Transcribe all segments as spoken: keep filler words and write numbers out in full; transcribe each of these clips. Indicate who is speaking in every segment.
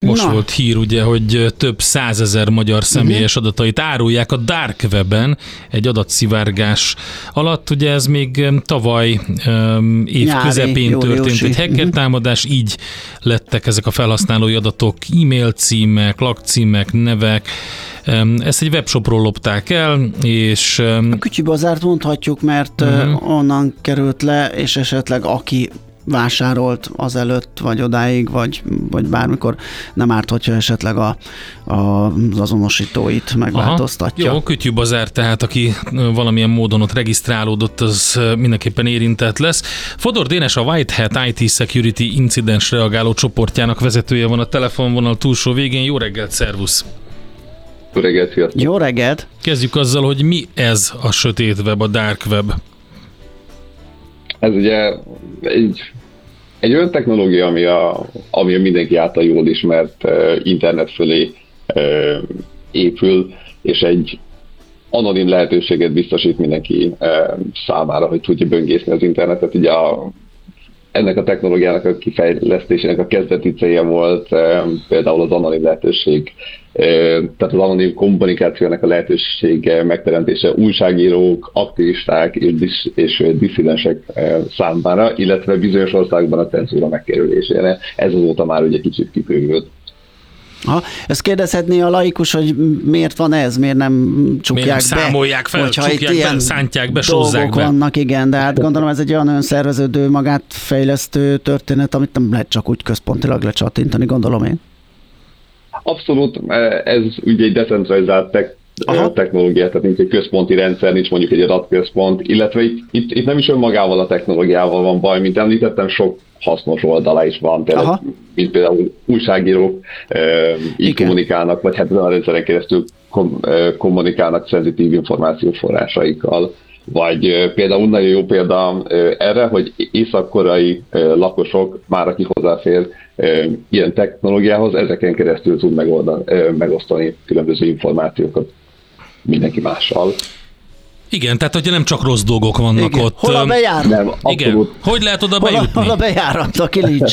Speaker 1: most
Speaker 2: Na.
Speaker 1: volt hír, ugye, hogy több százezer magyar személyes uh-huh. adatait árulják a Dark Weben egy adatszivárgás alatt. Ugye ez még tavaly um, év Nyári, közepén történt egy hacker támadás, így lettek ezek a felhasználói adatok, e-mail címek, lakcímek, nevek. Ezt egy webshopról lopták el, és...
Speaker 2: A Kütyübazárt mondhatjuk, mert uh-huh. onnan került le, és esetleg aki vásárolt azelőtt, vagy odáig, vagy, vagy bármikor nem árt, hogyha esetleg a, a, az azonosítóit megváltoztatja.
Speaker 1: Aha, jó, Kütyübazár, tehát aki valamilyen módon ott regisztrálódott, az mindenképpen érintett lesz. Fodor Dénes, a White Hat i té Security incidens reagáló csoportjának vezetője van a telefonvonal túlsó végén. Jó reggelt, szervusz!
Speaker 3: Jó reggelt, sziasztok!
Speaker 2: Jó reggelt!
Speaker 1: Kezdjük azzal, hogy mi ez a sötét web, a Dark Web?
Speaker 3: Ez ugye egy, egy olyan technológia, ami a, ami a mindenki által jól ismert uh, internet fölé uh, épül, és egy anonim lehetőséget biztosít mindenki uh, számára, hogy tudja böngészni az internetet. Ugye a, ennek a technológiának a kifejlesztésének a kezdeti célja volt um, például az anonim lehetőség, tehát az anonim kommunikációnak a lehetősége megteremtése újságírók, aktivisták és, disz, és disszidensek számára, illetve bizonyos országban a cenzúra megkerülésére. Ez azóta már ugye kicsit kibővült.
Speaker 2: Ha, ezt kérdezhetné a laikus, hogy miért van ez, miért nem csukják
Speaker 1: miért
Speaker 2: be?
Speaker 1: számolják fel, csukják be, szántják be, sózzák be.
Speaker 2: Vannak, igen, de hát gondolom ez egy olyan önszerveződő, magát fejlesztő történet, amit nem lehet csak úgy központilag lecsattintani, gondolom én.
Speaker 3: Abszolút, ez ugye egy decentralizált tech, technológia, tehát nincs egy központi rendszer, nincs mondjuk egy adatközpont, illetve itt, itt, itt nem is önmagával a technológiával van baj, mint említettem, sok hasznos oldala is van, tehát, mint például újságírók e, így igen. kommunikálnak, vagy hát a rendszeren keresztül kom, e, kommunikálnak szenzitív információforrásaikkal. Vagy például nagyon jó példa erre, hogy észak-koreai lakosok, már aki hozzáfér ilyen technológiához, ezeken keresztül tud megoldani, megosztani különböző információkat mindenki mással.
Speaker 1: Igen, tehát hogy nem csak rossz dolgok vannak igen. ott.
Speaker 2: Hol a bejárat?
Speaker 3: Nem,
Speaker 1: igen. Hogy lehet oda
Speaker 2: hol
Speaker 1: bejutni?
Speaker 2: A, hol a bejárat, aki nincs?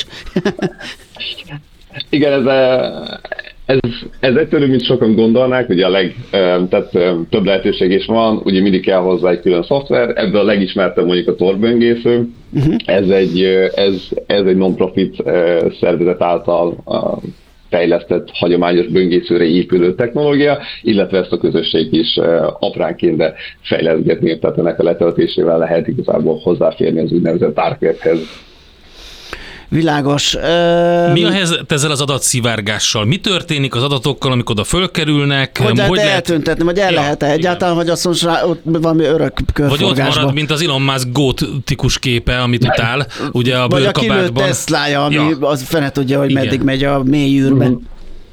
Speaker 3: Igen, ez a... Ez, ez egyszerűbb, mint sokan gondolnák, ugye a leg, tehát több lehetőség is van, ugye mindig kell hozzá egy külön szoftver, ebből a legismertebb mondjuk a Tor-böngésző, uh-huh. ez egy, ez, ez egy non-profit szervezet által fejlesztett hagyományos böngészőre épülő technológia, illetve ezt a közösség is apránként, de fejleszgetni, tehát ennek a letöltésével lehet igazából hozzáférni az úgynevezett Dark Webhez.
Speaker 2: Világos.
Speaker 1: Mi a helyzet ezzel az adatszivárgással? Mi történik az adatokkal, amikor oda fölkerülnek?
Speaker 2: Hogy lehet, hogy lehet eltüntetni, vagy el ja, lehet-e egyáltalán, vagy azt mondja, ott valami örök körforgásban.
Speaker 1: Vagy ott marad, mint az Elon Musk gótikus képe, amit utál, ugye a bőrkabátban.
Speaker 2: Vagy a kilőtt Teslája, ami ja. az fene tudja, hogy igen. meddig megy a mély űrben. Uh-huh.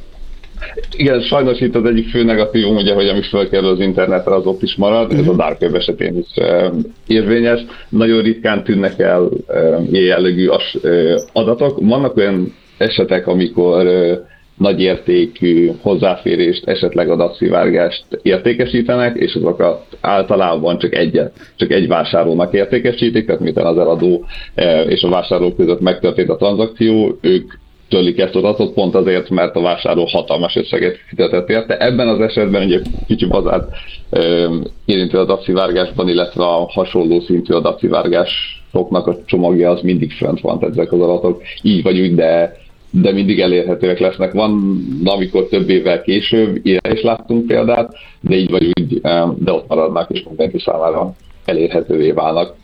Speaker 3: Igen, sajnos itt az egyik fő negatívum, ugye, hogy ami felkerül az internetre, az ott is marad, uh-huh. ez a Dark Web esetén is uh, érvényes. Nagyon ritkán tűnnek el uh, ilyen jellegű as, uh, adatok. Vannak olyan esetek, amikor uh, nagy értékű hozzáférést, esetleg adatszivárgást értékesítenek, és azokat általában csak egyet, csak egy vásárlónak értékesítik, tehát miután az eladó uh, és a vásárló között megtörtént a tranzakció, ők törlik ezt az adatot pont azért, mert a vásárló hatalmas összeget fizetett érte. Ebben az esetben ugye Kütyübazárt érintő adatszivárgásban, illetve a hasonló szintű adatszivárgásoknak a csomagja az mindig fönt van, tehát ezek az adatok így vagy úgy, de, de mindig elérhetőek lesznek. Van, amikor több évvel később, ilyen is láttunk példát, de így vagy úgy, de ott maradnak, és mindenki számára elérhetővé válnak.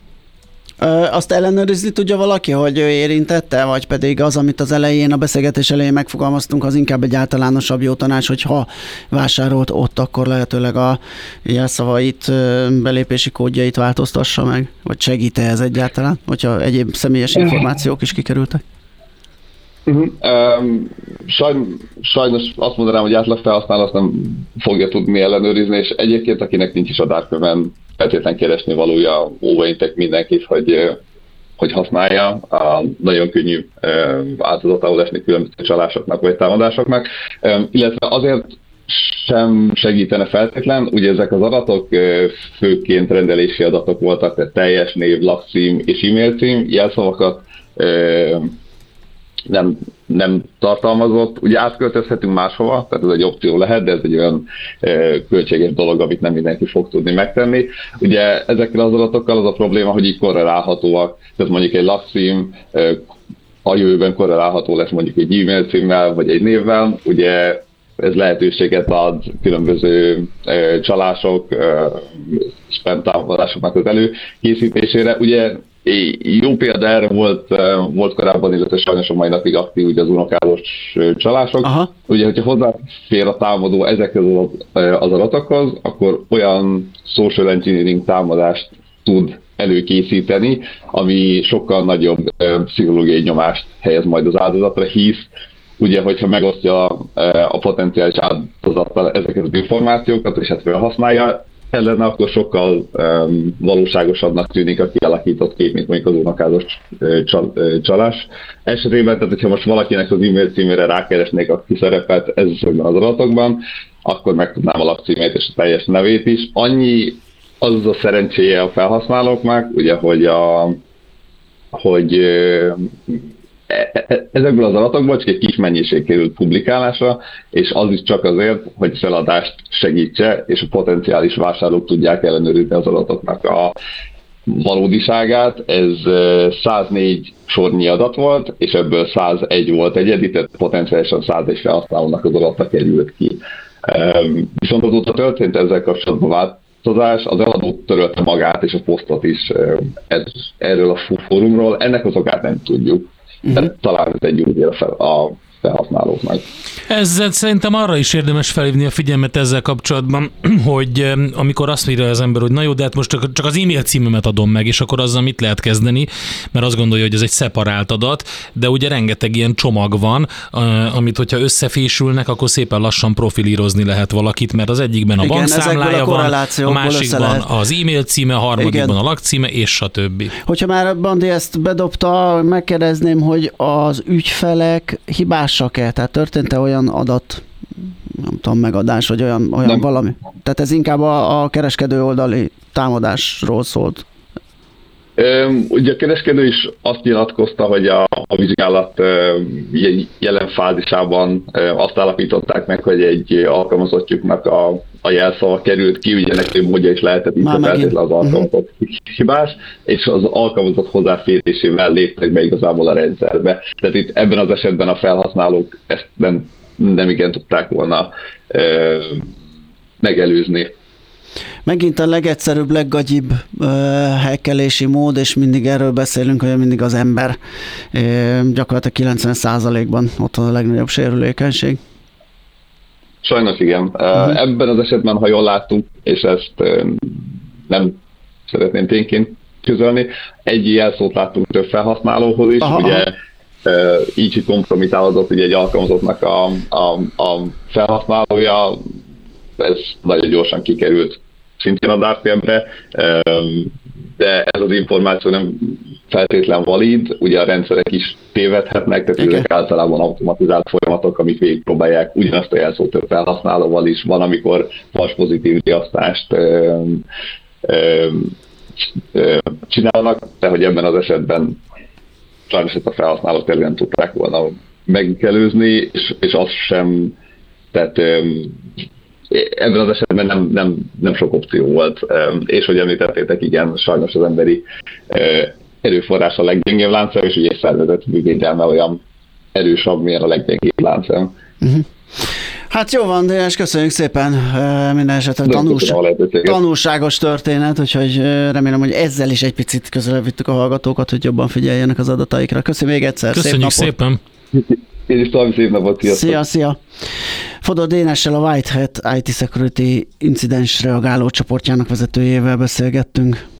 Speaker 2: Azt ellenőrizni tudja valaki, hogy ő érintette, vagy pedig az, amit az elején, a beszélgetés elején megfogalmaztunk, az inkább egy általánosabb jó tanács, hogy ha vásárolt ott, akkor lehetőleg a jelszavait, belépési kódjait változtassa meg, vagy segít-e ez egyáltalán, hogyha egyéb személyes információk is kikerültek?
Speaker 3: Uh-huh. Um, sajn, sajnos azt mondanám, hogy átlag felhasználó azt nem fogja tudni ellenőrizni, és egyébként akinek nincs is a Dark Web-en feltétlen keresni valója, óvaintek mindenkit, hogy, hogy használja. A nagyon könnyű áldozatául esni különböző csalásoknak vagy támadásoknak, um, illetve azért sem segítene feltétlen, ugye ezek az adatok főként rendelési adatok voltak, tehát teljes név, lakcím és e-mail cím, jelszavakat nem, nem tartalmazott. Ugye átköltözhetünk máshova, tehát ez egy opció lehet, de ez egy olyan költséges dolog, amit nem mindenki fog tudni megtenni. Ugye ezekkel az adatokkal az a probléma, hogy így korrelálhatóak, tehát mondjuk egy lakcím a jövőben korrelálható lesz mondjuk egy e-mail címmel, vagy egy névvel, ugye ez lehetőséget ad különböző uh, csalások, uh, spam támadásoknak az előkészítésére. Ugye jó példa erre volt, uh, volt korábban, illetve sajnos a mai napig aktív ugye az unokázós csalások. Aha. Ugye, hogyha hozzáfér a támadó ezekhez az adatokhoz, akkor olyan social engineering támadást tud előkészíteni, ami sokkal nagyobb uh, pszichológiai nyomást helyez majd az áldozatra, hisz ugye, hogyha megosztja a potenciális áldozattal ezeket az információkat, és hát felhasználja ellene, akkor sokkal um, valóságosabbnak tűnik a kialakított kép, mint mondjuk az unokázos csal, csalás esetében. Tehát, hogyha most valakinek az e-mail címére rákeresnék, aki szerepelt ezekben az adatokban, akkor megtudnám a lakcímét és a teljes nevét is. Annyi az a szerencséje a felhasználóknak, ugye, hogy, a, hogy ezekből az adatokból csak egy kis mennyiség került publikálásra, és az is csak azért, hogy feladást segítse, és a potenciális vásárlók tudják ellenőrizni az adatoknak a valódiságát. Ez száznégy sornyi adat volt, és ebből százegy volt egyedi, tehát potenciálisan százegy felhasználónak az adata került ki. Viszont azóta történt ezzel kapcsolatban változás, az eladó törölte magát és a posztot is ez, erről a fórumról. Ennek az okát nem tudjuk. Uh-huh. Talán ez egy úgy ér a felhasználóknak.
Speaker 1: Ezzel szerintem arra is érdemes felhívni a figyelmet ezzel kapcsolatban, hogy amikor azt írja az ember, hogy na jó, de hát most csak, csak az e-mail címemet adom meg, és akkor azzal mit lehet kezdeni, mert azt gondolja, hogy ez egy szeparált adat, de ugye rengeteg ilyen csomag van, amit hogyha összefésülnek, akkor szépen lassan profilírozni lehet valakit, mert az egyikben a bankszámlája van, a másikban az e-mail címe, a harmadikban Igen. a lakcíme, és stb.
Speaker 2: Hogyha már Bandi ezt bedobta, megkérdezném, hogy az ügyfelek hibásak-e? Tehát történt-e olyan adat, nem tudom, megadás, vagy olyan, olyan valami? Tehát ez inkább a, a kereskedő oldali támadásról szólt.
Speaker 3: Ugye a kereskedő is azt nyilatkozta, hogy a, a vizsgálat jelen fázisában azt állapították meg, hogy egy alkalmazottjuknak a, a jelszava került ki, ugye neki módja is lehetett, így feltétlenül az alkalmazott uh-huh. hibás, és az alkalmazott hozzáférésével léptek be igazából a rendszerbe. Tehát itt ebben az esetben a felhasználók ezt nem, nem igen tudták volna e, megelőzni.
Speaker 2: Megint a legegyszerűbb, leggagyibb uh, hackelési mód, és mindig erről beszélünk, hogy mindig az ember uh, gyakorlatilag kilencven százalékban ott van a legnagyobb sérülékenység.
Speaker 3: Sajnos igen. Uh-huh. Ebben az esetben, ha jól láttuk, és ezt uh, nem szeretném tényként közölni, egy jelszót láttunk több felhasználóhoz is, aha, ugye aha. Uh, így kompromitálódott ugye egy alkalmazottnak a, a, a felhasználója, ez nagyon gyorsan kikerült szintén a dark webbre, de ez az információ nem feltétlen valid, ugye a rendszerek is tévedhetnek, tehát okay. ezek általában automatizált folyamatok, amik végigpróbálják ugyanazt a jelszót több felhasználóval is. Van, amikor fals pozitív riasztást csinálnak, de hogy ebben az esetben sajnos ezt a felhasználók tényleg tudták volna megelőzni, és, és az sem, tehát ebben az esetben nem, nem, nem sok opció volt, és hogy említettétek, igen, sajnos az emberi erőforrás a leggyengébb láncszem, és ugye egy szervezet védelme olyan erősabb, milyen a leggyengébb láncszem. Uh-huh.
Speaker 2: Hát jó van, Dénes, köszönjük szépen, minden esetre tanulság, tanulságos történet, úgyhogy remélem, hogy ezzel is egy picit közelebb vittük a hallgatókat, hogy jobban figyeljenek az adataikra. Köszönjük még egyszer,
Speaker 1: köszönjük
Speaker 2: szép napot!
Speaker 1: szépen!
Speaker 3: Én is további szép napot, sziasztok!
Speaker 2: Szia, szia! Fodor Dénessel, a White Hat i té Security incidens reagáló csoportjának vezetőjével beszélgettünk.